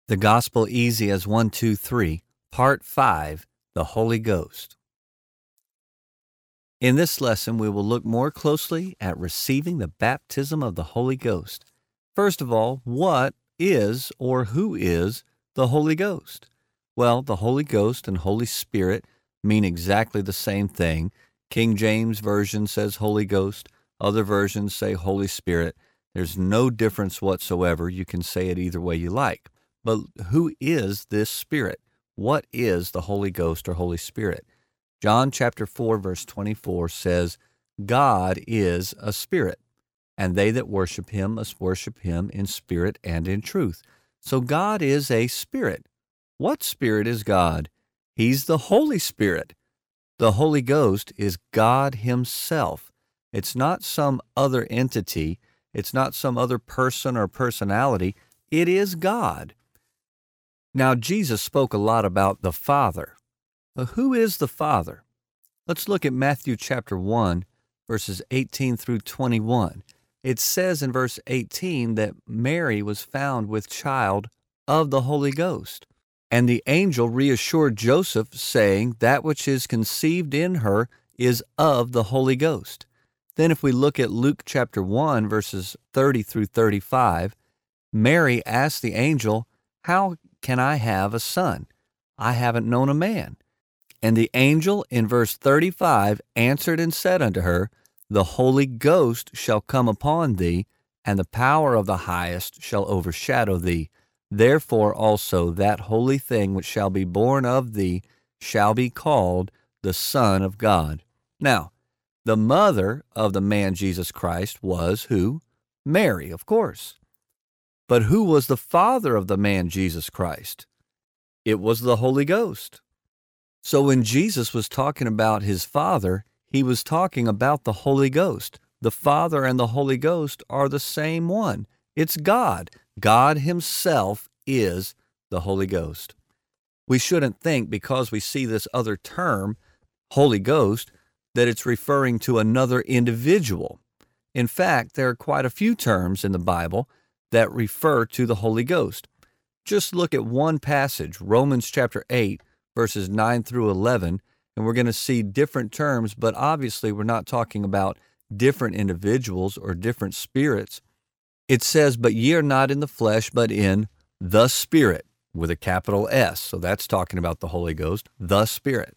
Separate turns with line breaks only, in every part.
The Gospel Easy as 1, 2, 3, Part 5, The Holy Ghost. In this lesson, we will look more closely at receiving the baptism of the Holy Ghost. First of all, what is or who is the Holy Ghost? Well, the Holy Ghost and Holy Spirit mean exactly the same thing. King James Version says Holy Ghost. Other versions say Holy Spirit. There's no difference whatsoever. You can say it either way you like. But who is this Spirit? What is the Holy Ghost or Holy Spirit? John chapter 4, verse 24 says, God is a spirit, and they that worship him must worship him in spirit and in truth. So God is a spirit. What spirit is God? He's the Holy Spirit. The Holy Ghost is God himself. It's not some other entity. It's not some other person or personality. It is God. Now, Jesus spoke a lot about the Father. But who is the Father? Let's look at Matthew chapter 1, verses 18 through 21. It says in verse 18 that Mary was found with child of the Holy Ghost. And the angel reassured Joseph, saying, that which is conceived in her is of the Holy Ghost. Then if we look at Luke chapter 1, verses 30 through 35, Mary asked the angel, how can I have a son? I haven't known a man. And the angel in verse 35 answered and said unto her, the Holy Ghost shall come upon thee, and the power of the highest shall overshadow thee. Therefore also that holy thing which shall be born of thee shall be called the Son of God. Now, the mother of the man Jesus Christ was who? Mary, of course. But who was the father of the man Jesus Christ? It was the Holy Ghost. So when Jesus was talking about his Father, he was talking about the Holy Ghost. The Father and the Holy Ghost are the same one. It's God. God himself is the Holy Ghost. We shouldn't think because we see this other term, Holy Ghost, that it's referring to another individual. In fact, there are quite a few terms in the Bible that refer to the Holy Ghost. Just look at one passage, Romans chapter 8, verses 9 through 11, and we're going to see different terms, but obviously we're not talking about different individuals or different spirits. It says, but ye are not in the flesh, but in the Spirit, with a capital S. So that's talking about the Holy Ghost, the Spirit.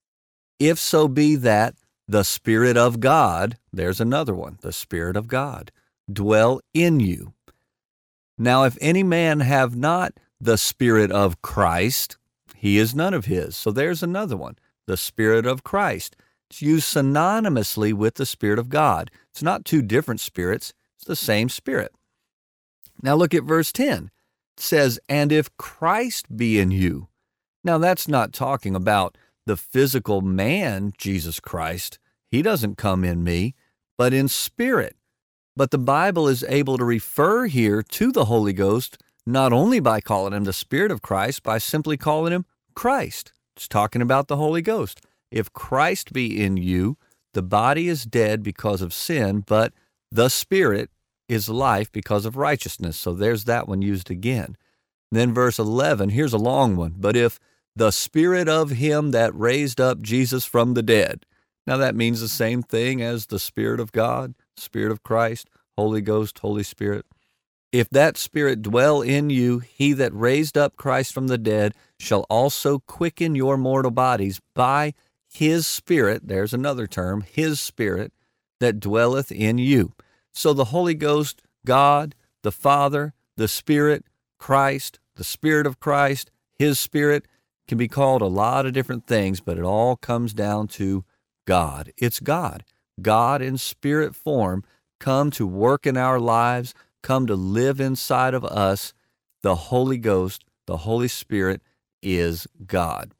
If so be that the Spirit of God, there's another one, the Spirit of God, dwell in you. Now, if any man have not the Spirit of Christ, he is none of his. So there's another one, the Spirit of Christ. It's used synonymously with the Spirit of God. It's not two different spirits. It's the same Spirit. Now look at verse 10. It says, and if Christ be in you. Now that's not talking about the physical man, Jesus Christ. He doesn't come in me, but in spirit. But the Bible is able to refer here to the Holy Ghost not only by calling him the Spirit of Christ, by simply calling him Christ. It's talking about the Holy Ghost. If Christ be in you, the body is dead because of sin, but the Spirit is life because of righteousness. So there's that one used again. Then verse 11, here's a long one. But if the Spirit of him that raised up Jesus from the dead. Now that means the same thing as the Spirit of God, Spirit of Christ, Holy Ghost, Holy Spirit. If that Spirit dwell in you, he that raised up Christ from the dead shall also quicken your mortal bodies by his Spirit, there's another term, his Spirit, that dwelleth in you. So the Holy Ghost, God, the Father, the Spirit, Christ, the Spirit of Christ, his Spirit, can be called a lot of different things, but it all comes down to God. It's God. God in spirit form come to work in our lives, come to live inside of us. The Holy Ghost, the Holy Spirit, is God.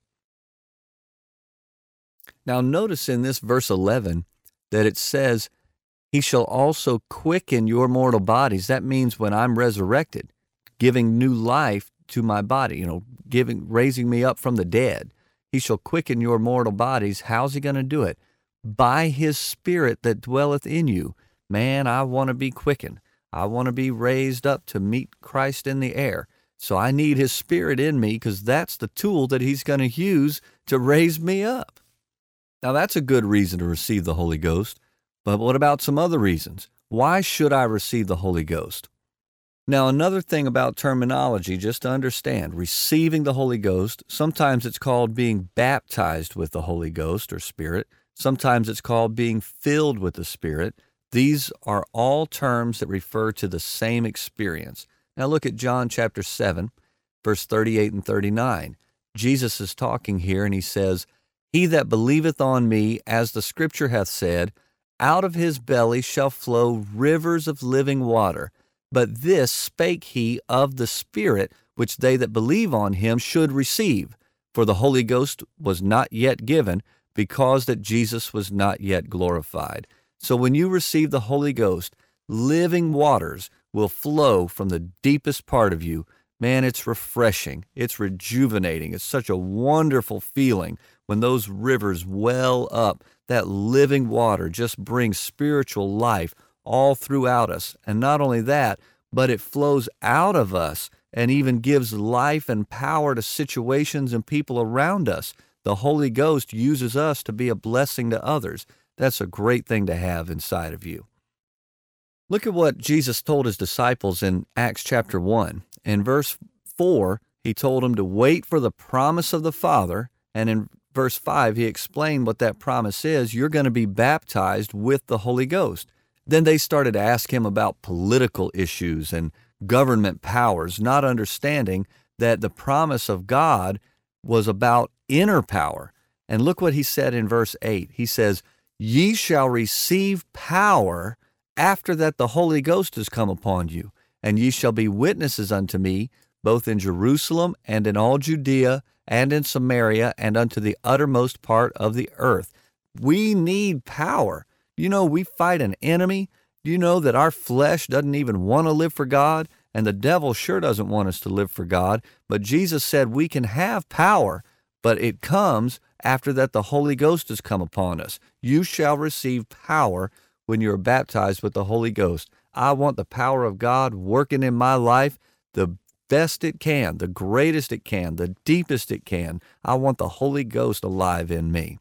Now notice in this verse 11 that it says, he shall also quicken your mortal bodies. That means when I'm resurrected, giving new life to my body, raising me up from the dead. He shall quicken your mortal bodies. How's he going to do it? By his Spirit that dwelleth in you. Man, I want to be quickened. I want to be raised up to meet Christ in the air. So I need His Spirit in me because that's the tool that He's going to use to raise me up. Now, that's a good reason to receive the Holy Ghost. But what about some other reasons? Why should I receive the Holy Ghost? Now, another thing about terminology, just to understand, receiving the Holy Ghost, sometimes it's called being baptized with the Holy Ghost or Spirit. Sometimes it's called being filled with the Spirit. These are all terms that refer to the same experience. Now look at John chapter 7, verse 38 and 39. Jesus is talking here, and He says, "He that believeth on me, as the Scripture hath said, out of his belly shall flow rivers of living water. But this spake He of the Spirit, which they that believe on Him should receive. For the Holy Ghost was not yet given, because that Jesus was not yet glorified." So when you receive the Holy Ghost, living waters will flow from the deepest part of you. Man, it's refreshing. It's rejuvenating. It's such a wonderful feeling when those rivers well up. That living water just brings spiritual life all throughout us. And not only that, but it flows out of us and even gives life and power to situations and people around us. The Holy Ghost uses us to be a blessing to others. That's a great thing to have inside of you. Look at what Jesus told His disciples in Acts chapter 1. In verse 4, He told them to wait for the promise of the Father, and in verse 5, He explained what that promise is. You're going to be baptized with the Holy Ghost. Then they started to ask Him about political issues and government powers, not understanding that the promise of God was about inner power. And look what He said in verse 8. He says, "Ye shall receive power after that the Holy Ghost is come upon you, and ye shall be witnesses unto me, both in Jerusalem and in all Judea and in Samaria and unto the uttermost part of the earth." We need power. You know, we fight an enemy. You know that our flesh doesn't even want to live for God, and the devil sure doesn't want us to live for God. But Jesus said we can have power, but it comes after that the Holy Ghost has come upon us. You shall receive power when you're baptized with the Holy Ghost. I want the power of God working in my life the best it can, the greatest it can, the deepest it can. I want the Holy Ghost alive in me.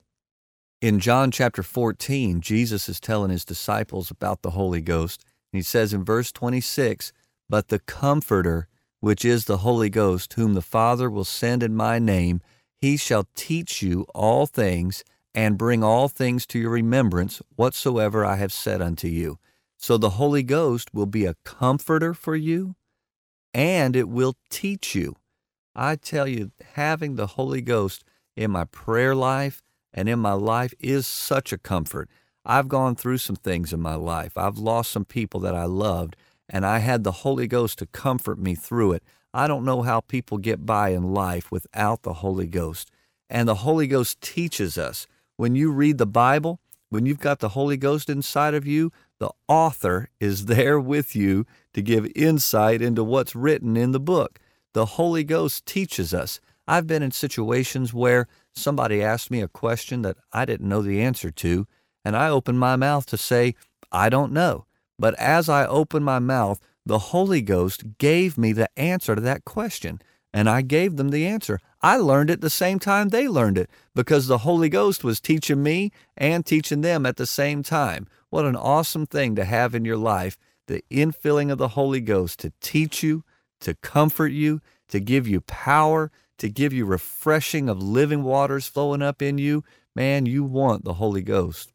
In John chapter 14, Jesus is telling His disciples about the Holy Ghost. He says in verse 26, "But the Comforter, which is the Holy Ghost, whom the Father will send in my name, He shall teach you all things, and bring all things to your remembrance, whatsoever I have said unto you." So the Holy Ghost will be a comforter for you, and it will teach you. I tell you, having the Holy Ghost in my prayer life and in my life is such a comfort. I've gone through some things in my life. I've lost some people that I loved, and I had the Holy Ghost to comfort me through it. I don't know how people get by in life without the Holy Ghost. And the Holy Ghost teaches us. When you read the Bible, when you've got the Holy Ghost inside of you, the author is there with you to give insight into what's written in the book. The Holy Ghost teaches us. I've been in situations where somebody asked me a question that I didn't know the answer to, and I opened my mouth to say, I don't know. But as I opened my mouth, the Holy Ghost gave me the answer to that question, and I gave them the answer. I learned it the same time they learned it because the Holy Ghost was teaching me and teaching them at the same time. What an awesome thing to have in your life, the infilling of the Holy Ghost to teach you, to comfort you, to give you power, to give you refreshing of living waters flowing up in you. Man, you want the Holy Ghost.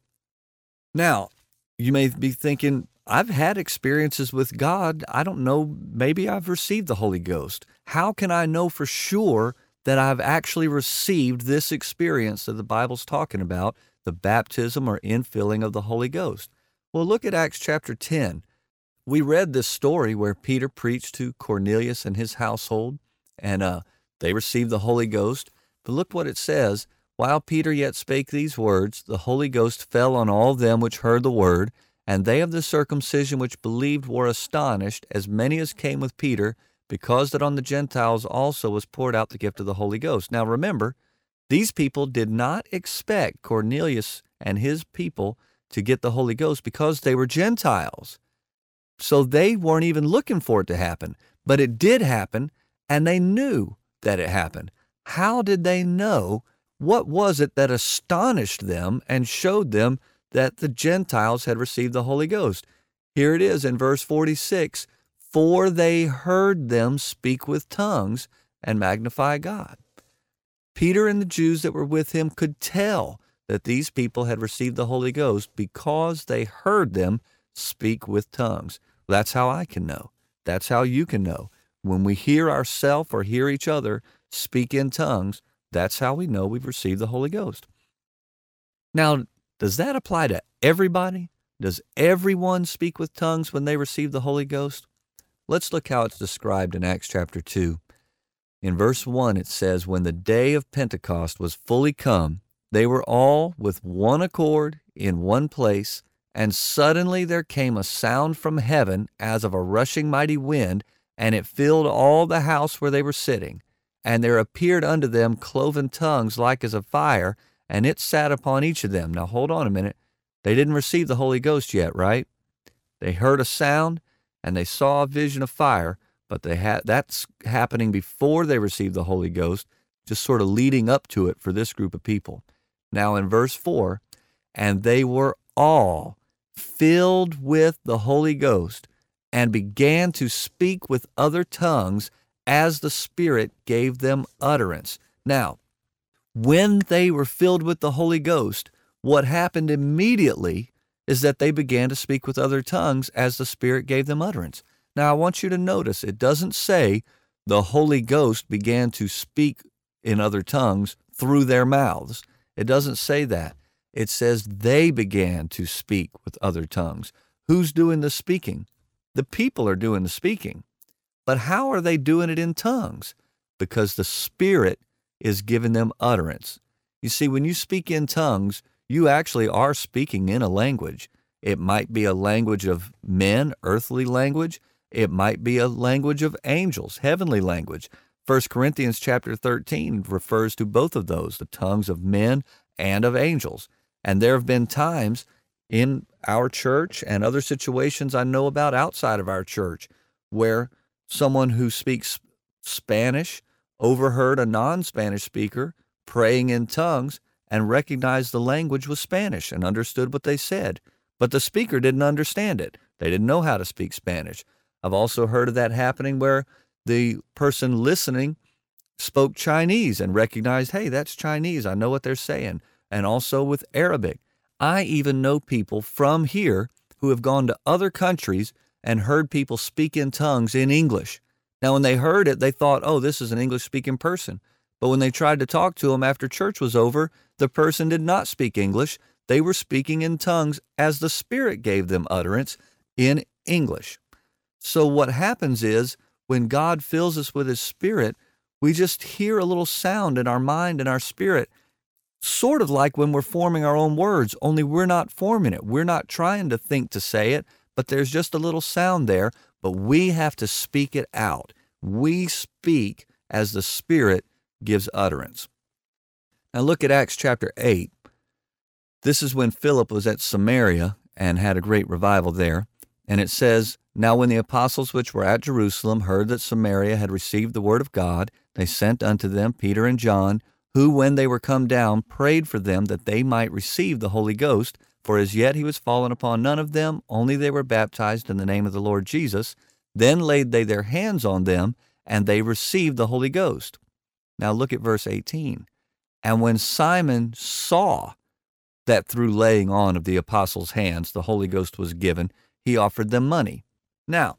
Now, you may be thinking, I've had experiences with God. I don't know, maybe I've received the Holy Ghost. How can I know for sure that I've actually received this experience that the Bible's talking about, the baptism or infilling of the Holy Ghost? Well, look at Acts chapter 10. We read this story where Peter preached to Cornelius and his household, and they received the Holy Ghost. But look what it says. While Peter yet spake these words, the Holy Ghost fell on all them which heard the word, and they of the circumcision which believed were astonished, as many as came with Peter, because that on the Gentiles also was poured out the gift of the Holy Ghost. Now remember, these people did not expect Cornelius and his people to get the Holy Ghost because they were Gentiles. So they weren't even looking for it to happen. But it did happen, and they knew that it happened. How did they know? What was it that astonished them and showed them that the Gentiles had received the Holy Ghost? Here it is in verse 46, for they heard them speak with tongues and magnify God. Peter and the Jews that were with him could tell that these people had received the Holy Ghost because they heard them speak with tongues. That's how I can know. That's how you can know. When we hear ourselves or hear each other speak in tongues, that's how we know we've received the Holy Ghost. Now, does that apply to everybody? Does everyone speak with tongues when they receive the Holy Ghost? Let's look how it's described in Acts chapter 2. In verse 1, it says, when the day of Pentecost was fully come, they were all with one accord in one place, and suddenly there came a sound from heaven as of a rushing mighty wind, and it filled all the house where they were sitting. And there appeared unto them cloven tongues like as of fire, and it sat upon each of them. Now hold on a minute. They didn't receive the Holy Ghost yet, right? They heard a sound, and they saw a vision of fire, but that's happening before they received the Holy Ghost, just sort of leading up to it for this group of people. Now in verse 4, and they were all filled with the Holy Ghost and began to speak with other tongues as the Spirit gave them utterance. Now, when they were filled with the Holy Ghost, what happened immediately is that they began to speak with other tongues as the Spirit gave them utterance. Now, I want you to notice, it doesn't say the Holy Ghost began to speak in other tongues through their mouths. It doesn't say that. It says they began to speak with other tongues. Who's doing the speaking? The people are doing the speaking. But how are they doing it in tongues? Because the Spirit is giving them utterance. You see, when you speak in tongues, you actually are speaking in a language. It might be a language of men, earthly language. It might be a language of angels, heavenly language. 1 Corinthians chapter 13 refers to both of those, the tongues of men and of angels. And there have been times in our church and other situations I know about outside of our church where someone who speaks Spanish overheard a non-Spanish speaker praying in tongues and recognized the language was Spanish and understood what they said. But the speaker didn't understand it. They didn't know how to speak Spanish. I've also heard of that happening where the person listening spoke Chinese and recognized, hey, that's Chinese. I know what they're saying. And also with Arabic. I even know people from here who have gone to other countries and heard people speak in tongues in English. Now, when they heard it, they thought, oh, this is an English-speaking person. But when they tried to talk to them after church was over, the person did not speak English. They were speaking in tongues as the Spirit gave them utterance in English. So what happens is when God fills us with His Spirit, we just hear a little sound in our mind and our spirit, sort of like when we're forming our own words, only we're not forming it. We're not trying to think to say it, but there's just a little sound there, but we have to speak it out. We speak as the Spirit gives utterance. Now look at Acts chapter 8. This is when Philip was at Samaria and had a great revival there. And it says, now when the apostles which were at Jerusalem heard that Samaria had received the word of God, they sent unto them Peter and John, who, when they were come down, prayed for them that they might receive the Holy Ghost, for as yet he was fallen upon none of them, only they were baptized in the name of the Lord Jesus. Then laid they their hands on them, and they received the Holy Ghost. Now look at verse 18. And when Simon saw that through laying on of the apostles' hands the Holy Ghost was given, he offered them money. Now,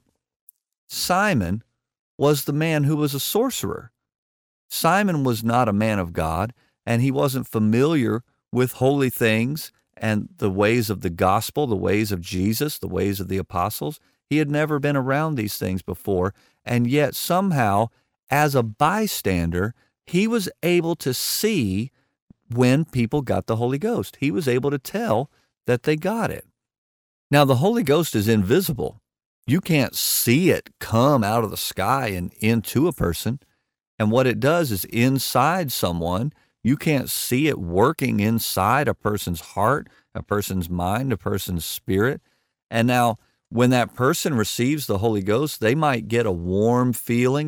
Simon was the man who was a sorcerer. Simon was not a man of God, and he wasn't familiar with holy things and the ways of the gospel, the ways of Jesus, the ways of the apostles. He had never been around these things before, and yet somehow, as a bystander, he was able to see when people got the Holy Ghost. He was able to tell that they got it. Now, the Holy Ghost is invisible. You can't see it come out of the sky and into a person. And what it does is inside someone, you can't see it working inside a person's heart, a person's mind, a person's spirit. And now, when that person receives the Holy Ghost, they might get a warm feeling, but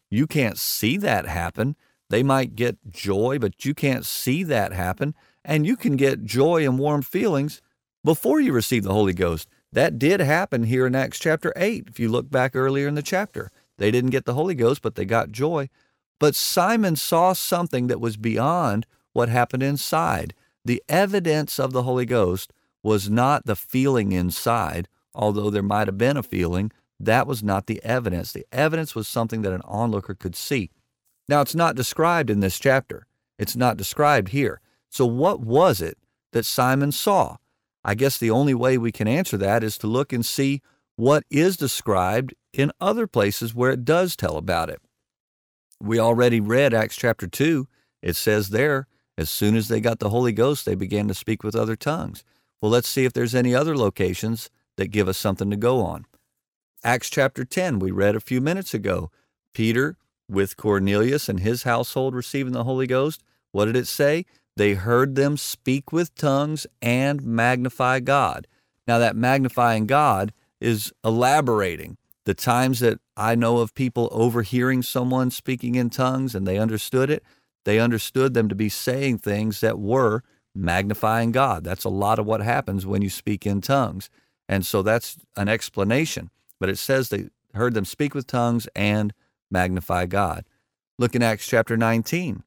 You can't see that happen. They might get joy, but you can't see that happen. And you can get joy and warm feelings before you receive the Holy Ghost. That did happen here in Acts chapter 8. If you look back earlier in the chapter, they didn't get the Holy Ghost, but they got joy. But Simon saw something that was beyond what happened inside. The evidence of the Holy Ghost was not the feeling inside, although there might have been a feeling. That was not the evidence. The evidence was something that an onlooker could see. Now, it's not described in this chapter. It's not described here. So what was it that Simon saw? I guess the only way we can answer that is to look and see what is described in other places where it does tell about it. We already read Acts chapter 2. It says there, as soon as they got the Holy Ghost, they began to speak with other tongues. Well, let's see if there's any other locations that give us something to go on. Acts chapter 10, we read a few minutes ago. Peter, with Cornelius and his household receiving the Holy Ghost, what did it say? They heard them speak with tongues and magnify God. Now, that magnifying God is elaborating. The times that I know of people overhearing someone speaking in tongues and they understood it, they understood them to be saying things that were magnifying God. That's a lot of what happens when you speak in tongues. And so that's an explanation. But it says they heard them speak with tongues and magnify God. Look in Acts chapter 19.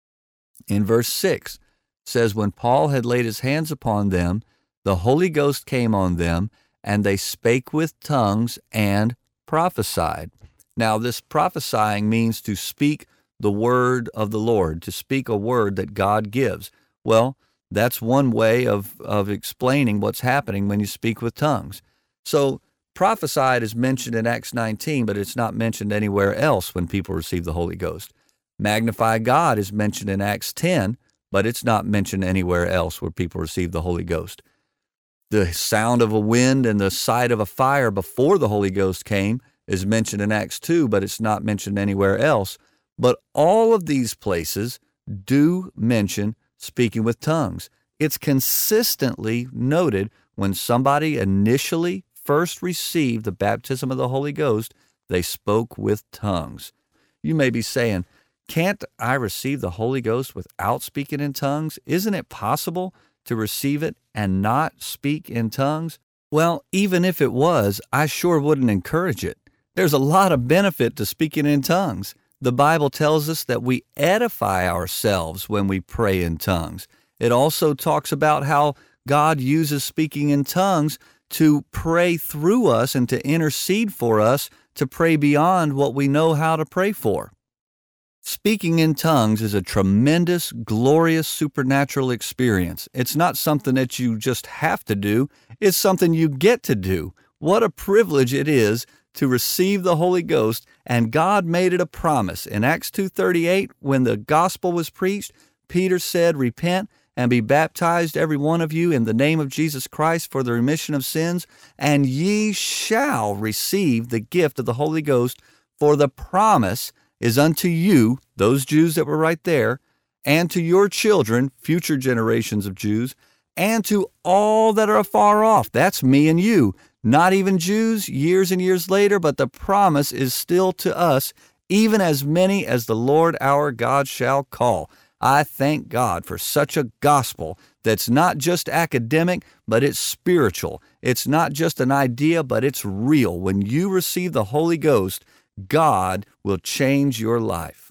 In verse 6, it says, when Paul had laid his hands upon them, the Holy Ghost came on them, and they spake with tongues and prophesied. Now, this prophesying means to speak the word of the Lord, to speak a word that God gives. Well, that's one way of explaining what's happening when you speak with tongues. So, prophesied is mentioned in Acts 19, but it's not mentioned anywhere else when people receive the Holy Ghost. Magnify God is mentioned in Acts 10, but it's not mentioned anywhere else where people receive the Holy Ghost. The sound of a wind and the sight of a fire before the Holy Ghost came is mentioned in Acts 2, but it's not mentioned anywhere else. But all of these places do mention speaking with tongues. It's consistently noted when somebody initially first received the baptism of the Holy Ghost, they spoke with tongues. You may be saying, can't I receive the Holy Ghost without speaking in tongues? Isn't it possible to receive it and not speak in tongues? Well, even if it was, I sure wouldn't encourage it. There's a lot of benefit to speaking in tongues. The Bible tells us that we edify ourselves when we pray in tongues. It also talks about how God uses speaking in tongues to pray through us and to intercede for us, to pray beyond what we know how to pray for. Speaking in tongues is a tremendous, glorious, supernatural experience. It's not something that you just have to do. It's something you get to do. What a privilege it is to receive the Holy Ghost, and God made it a promise. In Acts 2:38, when the gospel was preached, Peter said, repent and be baptized, every one of you, in the name of Jesus Christ for the remission of sins, and ye shall receive the gift of the Holy Ghost, for the promise is unto you, those Jews that were right there, and to your children, future generations of Jews, and to all that are afar off. That's me and you. Not even Jews years and years later, but the promise is still to us, even as many as the Lord our God shall call. I thank God for such a gospel that's not just academic, but it's spiritual. It's not just an idea, but it's real. When you receive the Holy Ghost, God will change your life.